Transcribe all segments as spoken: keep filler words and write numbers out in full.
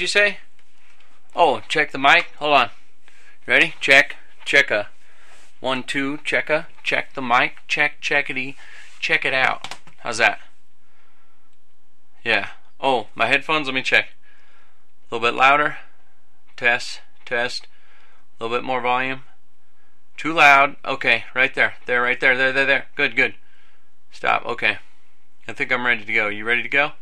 you say? Oh, check the mic. Hold on. Ready? Check. Check a. One, two, check a. Check the mic. Check, checkity. Check it out. How's that? Yeah. Oh, my headphones, let me check. A little bit louder. Test, test. A little bit more volume. Too loud. Okay, right there. There, right there. There, there, there. Good, good. Stop. Okay. I think I'm ready to go. You ready to go?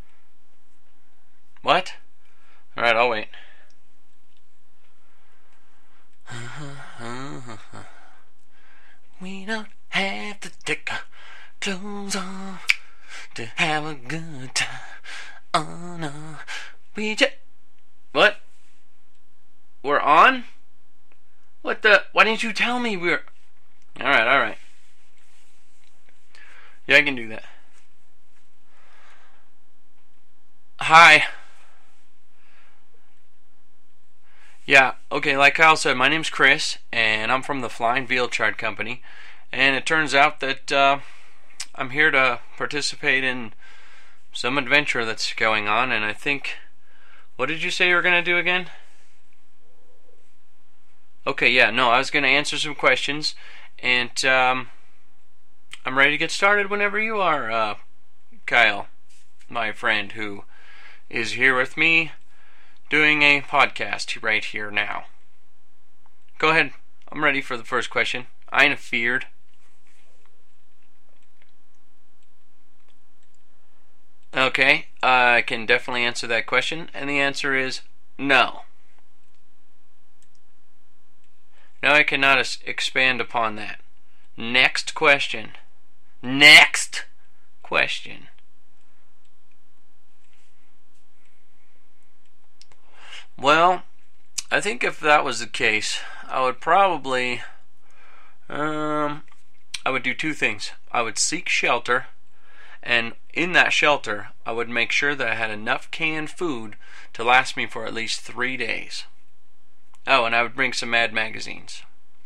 What? Alright, I'll wait. We don't have to take our clothes off to have a good time. Oh no. We just... What? We're on? What the... Why didn't you tell me we're... Alright, alright. Yeah, I can do that. Hi. Yeah, okay, like Kyle said, my name's Chris, and I'm from the Flying Veal Chart Company, and it turns out that uh, I'm here to participate in some adventure that's going on, and I think... What did you say you were going to do again? Okay, yeah, no, I was going to answer some questions, and um, I'm ready to get started whenever you are, uh, Kyle, my friend who is here with me doing a podcast right here now. Go ahead. I'm ready for the first question. I ain't afeared. Okay, uh, I can definitely answer that question, and the answer is no. No, I cannot es- expand upon that. Next question. Next question. Well, I think if that was the case, I would probably, um, I would do two things. I would seek shelter, and in that shelter, I would make sure that I had enough canned food to last me for at least three days. Oh, and I would bring some Mad magazines.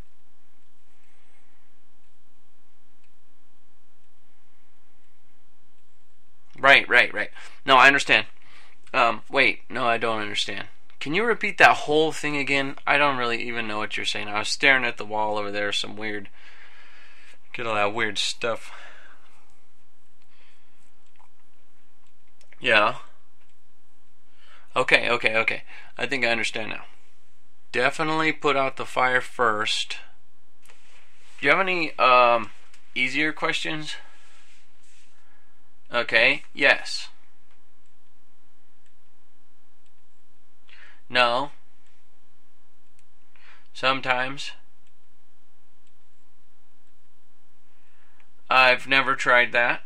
Right, right, right. No, I understand. Um, wait, no, I don't understand. Can you repeat that whole thing again? I don't really even know what you're saying. I was staring at the wall over there, some weird... Get all that weird stuff. Yeah. Okay, okay, okay. I think I understand now. Definitely put out the fire first. Do you have any um, easier questions? Okay, yes. No. Sometimes. I've never tried that.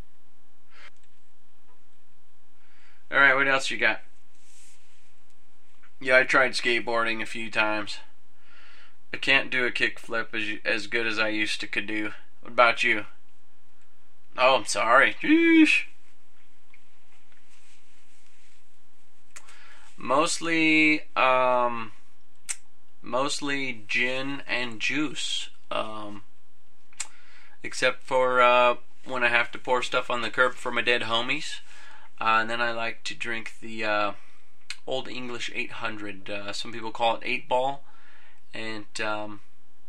Alright, what else you got? Yeah, I tried skateboarding a few times. I can't do a kickflip as as good as I used to could do. What about you? Oh, I'm sorry. Sheesh. Mostly, um, mostly gin and juice. Um, except for uh, when I have to pour stuff on the curb for my dead homies. Uh, and then I like to drink the uh, Old English eight hundred. Uh, some people call it eight ball. And, um,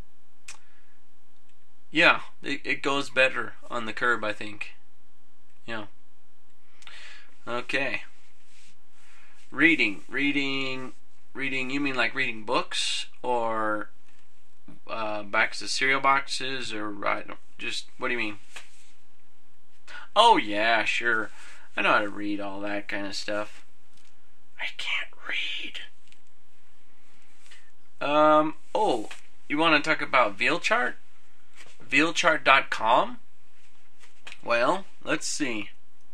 yeah, it, it goes better on the curb, I think. Yeah. Okay. Reading. Reading. Reading, you mean like reading books? Or uh, backs of cereal boxes? Or I don't, just, what do you mean? Oh, yeah, sure. I know how to read all that kind of stuff. I can't read. Um, oh, you want to talk about VealChart? Veal chart dot com? Well, let's see.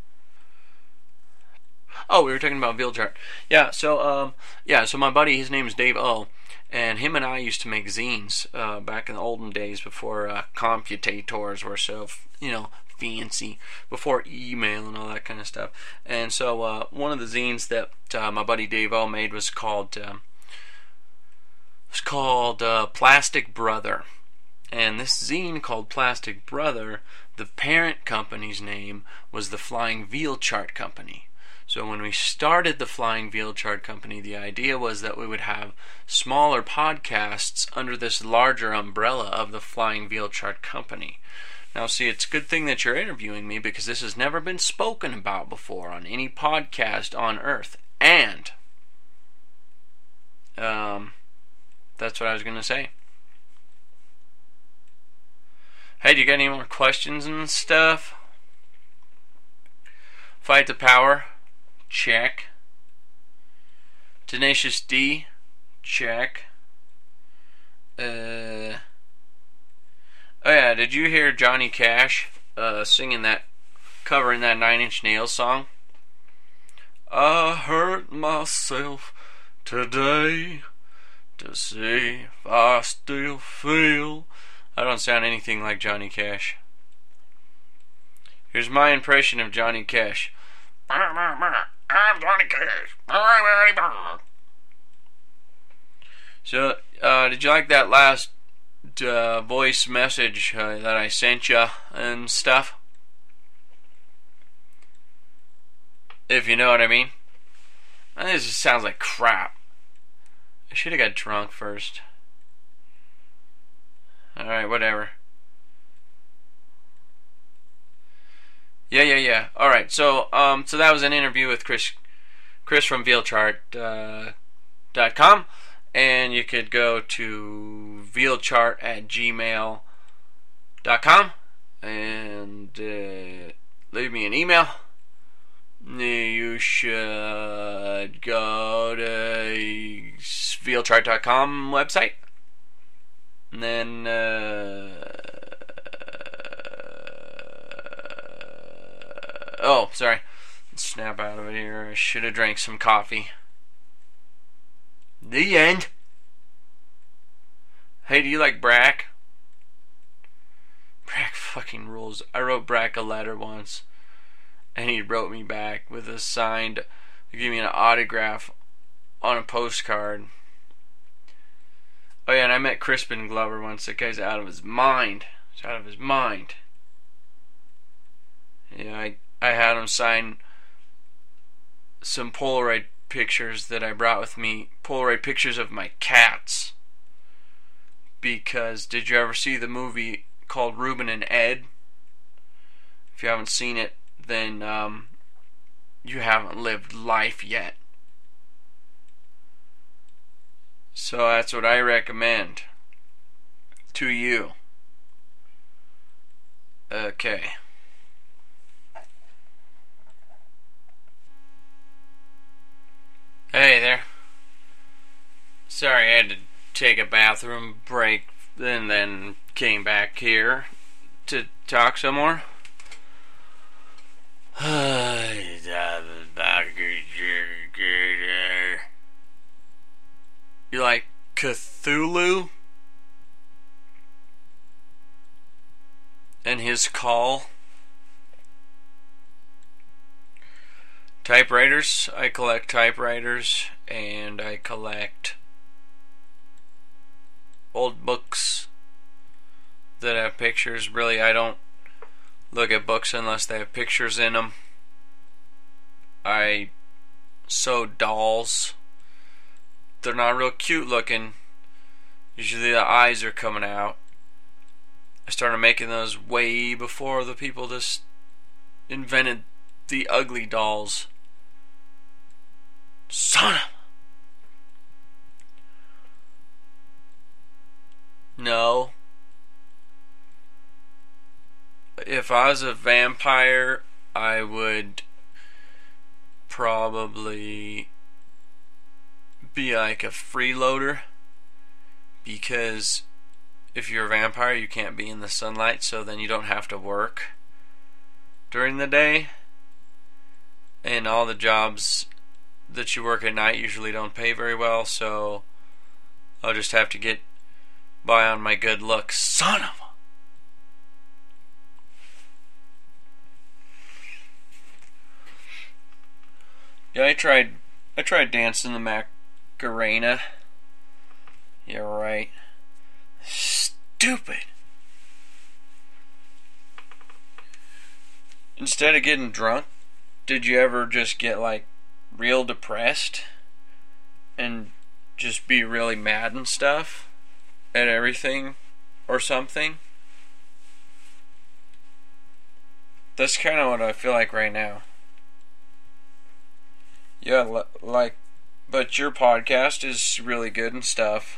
Oh, we were talking about VealChart. Yeah, so, um, yeah, so my buddy, his name is Dave O, and him and I used to make zines uh, back in the olden days before uh, computators were so, you know, fancy, before email and all that kind of stuff. And so uh, one of the zines that uh, my buddy Dave O made was called um, was called uh, Plastic Brother. And this zine called Plastic Brother, the parent company's name was the Flying Veal Chart Company. So when we started the Flying Veal Chart Company, the idea was that we would have smaller podcasts under this larger umbrella of the Flying Veal Chart Company. Now, see, it's a good thing that you're interviewing me because this has never been spoken about before on any podcast on Earth. And um, that's what I was going to say. Hey, do you got any more questions and stuff? Fight the Power? Check. Tenacious D? Check. Uh... Oh yeah, did you hear Johnny Cash uh, singing that, covering that Nine Inch Nails song? I hurt myself today to see if I still feel. I don't sound anything like Johnny Cash. Here's my impression of Johnny Cash. I'm Johnny Cash. So, uh, did you like that last uh, voice message uh, that I sent you and stuff? If you know what I mean. This just sounds like crap. I should have got drunk first. Alright, whatever. Yeah, yeah, yeah. Alright, so um, so that was an interview with Chris Chris from Vealchart uh, dot com. And you could go to vealchart at gmail dot com and uh, leave me an email. You should go to vealchart dot com website. And then uh, oh, sorry. Snap out of it here. I should have drank some coffee. The end. Hey, do you like Brack? Brack fucking rules. I wrote Brack a letter once, and he wrote me back with a signed, give me an autograph on a postcard. Oh yeah, and I met Crispin Glover once. That guy's out of his mind. He's out of his mind. Yeah, I I had him sign some Polaroid pictures that I brought with me, Polaroid pictures of my cats. Because did you ever see the movie called Ruben and Ed? If you haven't seen it, then um, you haven't lived life yet. So that's what I recommend to you. Okay. Hey there. Sorry, I had to take a bathroom break and then came back here to talk some more. You like Cthulhu and his call? Typewriters. I collect typewriters and I collect old books that have pictures. Really, I don't look at books unless they have pictures in them. I sew dolls. They're not real cute looking. Usually the eyes are coming out. I started making those way before the people just invented the ugly dolls. Son of... No. If I was a vampire, I would probably be like a freeloader, because if you're a vampire you can't be in the sunlight, so then you don't have to work during the day, and all the jobs that you work at night usually don't pay very well, so I'll just have to get by on my good looks. Son of a... Yeah, I tried I tried dancing the Macarena. You're right. Stupid. Instead of getting drunk, did you ever just get like real depressed and just be really mad and stuff at everything or something? That's kind of what I feel like right now. Yeah, like, but your podcast is really good and stuff.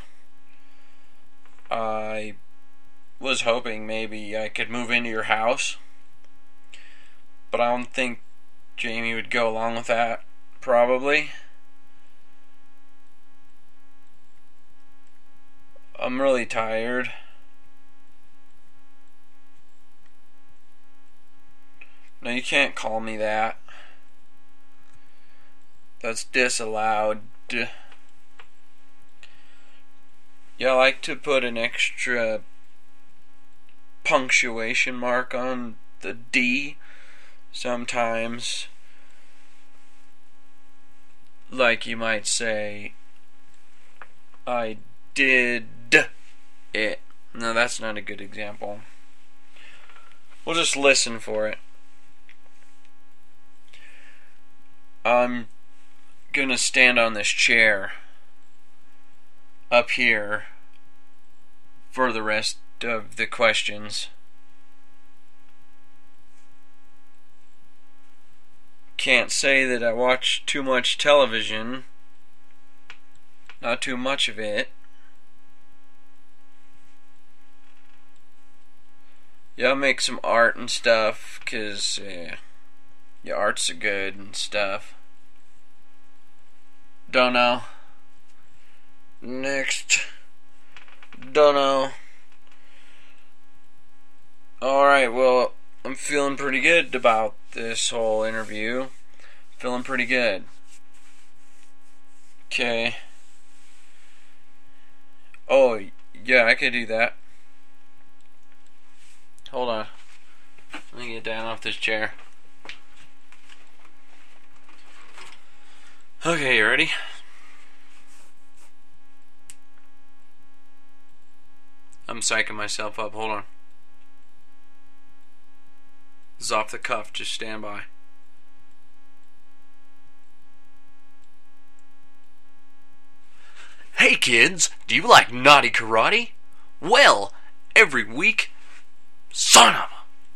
I was hoping maybe I could move into your house, but I don't think Jamie would go along with that, probably. I'm really tired. No, you can't call me that. That's disallowed. Yeah, I like to put an extra punctuation mark on the D sometimes. Like you might say, I did it. No, that's not a good example. We'll just listen for it. I'm gonna stand on this chair up here for the rest of the questions. Can't say that I watch too much television. Not too much of it. Yeah, I'll make some art and stuff, cause uh, yeah, art's good and stuff. Don't know. Next. Don't know. Alright, well, I'm feeling pretty good about this whole interview. Feeling pretty good. Okay. Oh, yeah, I could do that. Hold on. Let me get down off this chair. Okay, you ready? I'm psyching myself up. Hold on. This is off the cuff. Just stand by. Hey kids, do you like Naughty Karate? Well, every week, son of a...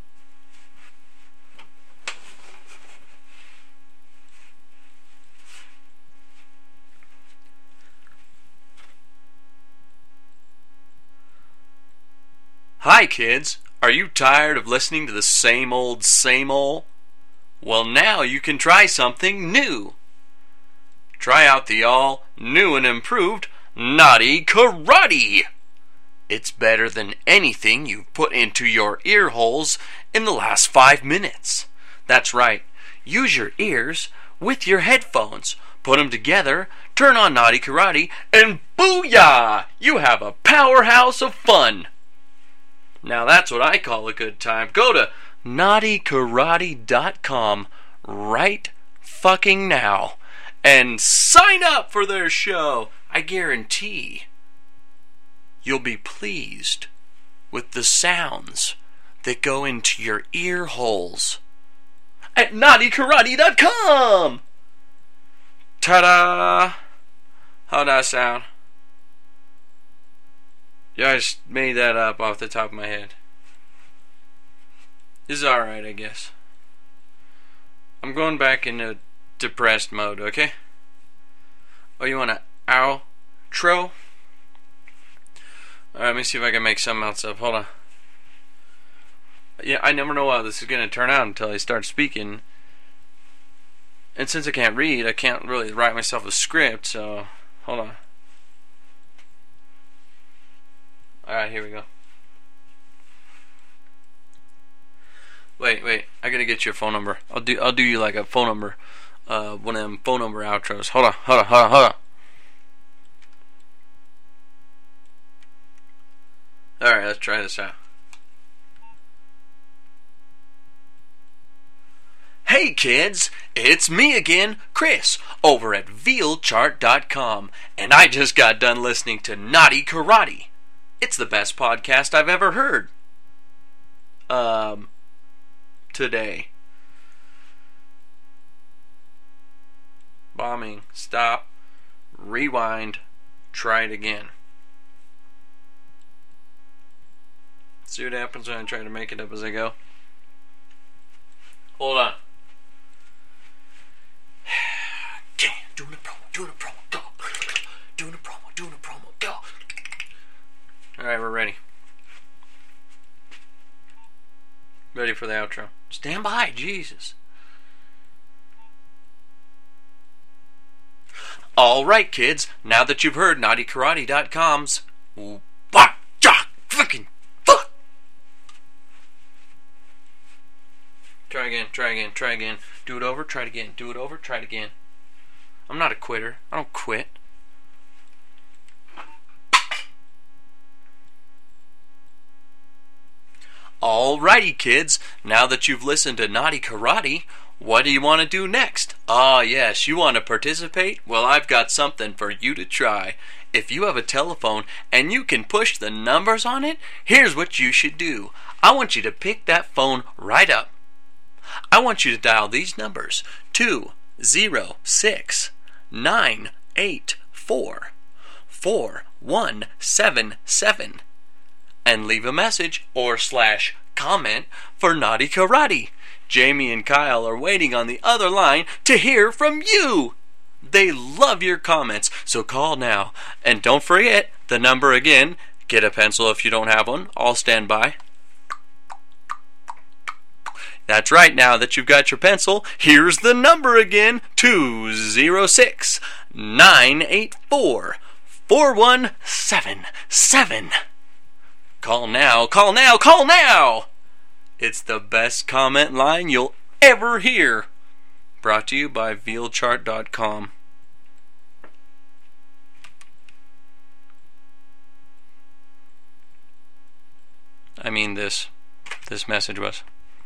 Hi kids, are you tired of listening to the same old, same old? Well, now you can try something new. Try out the all new and improved Naughty Karate. It's better than anything you've put into your ear holes in the last five minutes. That's right, use your ears with your headphones, put them together, turn on Naughty Karate, and booyah! You have a powerhouse of fun. Now that's what I call a good time. Go to naughty karate dot com right fucking now and sign up for their show. I guarantee you'll be pleased with the sounds that go into your ear holes at naughty karate dot com. Ta-da! How'd that sound? Yeah, I just made that up off the top of my head. This is alright, I guess. I'm going back into depressed mode, okay? Oh, you want an outro? Alright, let me see if I can make something else up. Hold on. Yeah, I never know how this is going to turn out until I start speaking. And since I can't read, I can't really write myself a script, so... Hold on. Alright, here we go. Wait, wait, I gotta get you a phone number. I'll do I'll do you like a phone number. Uh one of them phone number outros. Hold on, hold on, hold on, hold on. Alright, let's try this out. Hey kids, it's me again, Chris, over at veal chart dot com, and I just got done listening to Naughty Karate. It's the best podcast I've ever heard. Um, today. bombing. Stop. Rewind. Try it again. See what happens when I try to make it up as I go. Hold on. Doing a promo, doing a promo, go. Doing a promo, doing a promo, go. Alright, we're ready. Ready for the outro. Stand by, Jesus. Alright, kids, now that you've heard Naughty Karate dot com's fucking fuck. Try again, try again, try again. Do it over, try it again. Do it over, try it again. I'm not a quitter. I don't quit. Alrighty, kids. Now that you've listened to Naughty Karate, what do you want to do next? Ah, yes, you want to participate? Well, I've got something for you to try. If you have a telephone and you can push the numbers on it, here's what you should do. I want you to pick that phone right up. I want you to dial these numbers: two zero six nine eight four four one seven seven and leave a message or slash comment for Naughty Karate. Jamie and Kyle are waiting on the other line to hear from you. They love your comments, so call now. And don't forget the number again. Get a pencil if you don't have one. I'll stand by. That's right, now that you've got your pencil, here's the number again: two zero six nine eight four four one seven seven. Call now, call now, call now! It's the best comment line you'll ever hear. Brought to you by veal chart dot com. I mean this, this message was.